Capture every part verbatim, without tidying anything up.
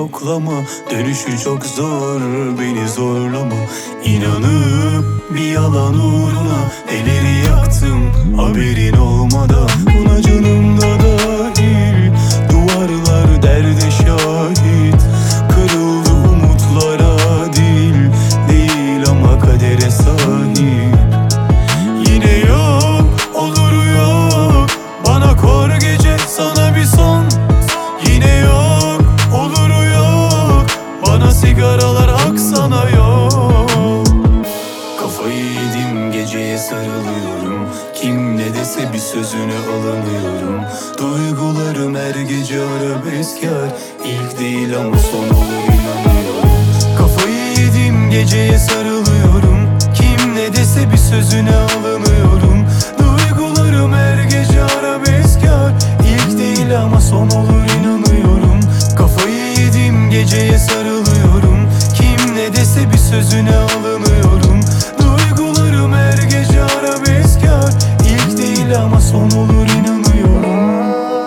yoklama, dönüşü çok zor, beni zorlama. İnanıp bir yalan uğruna elleri yaktım, haberin olmadan. Buna canım da dahil, duvarlar derde şahit. Kırıldı umutlara, dil değil ama kadere sahip. Yine yok, olur yok, bana kor gece, sana bir son. Yine yok, olur yok, bana sigaralar aksana yok. Kafayı yedim, geceye sarılıyorum. Kim ne dese bir sözüne alınıyorum. Duygularım her gece arabeskar, ilk değil ama son olur inanıyorum. Kafayı yedim, geceye sarılıyorum. Kim ne dese bir sözüne alınıyorum. Duygularım her gece arabeskar, ilk değil ama son olur inanıyorum. Kafayı yedim, geceye sarılıyorum. Kim ne dese bir sözüne alınıyorum. Duygularım her gece arabeskar, ilk değil ama son olur inanıyorum.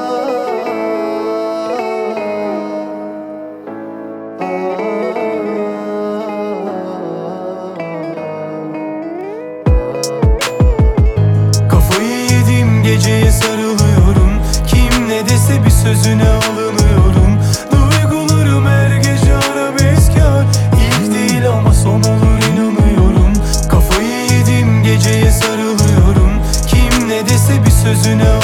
Kafayı yedim, geceye sarılıyorum. Kim ne dese bir sözüne alınıyorum. Duygularım her gece arabeskar, ilk değil ama son olur inanıyorum. Kafayı yedim, geceye sarılıyorum. Kim ne dese bir sözüne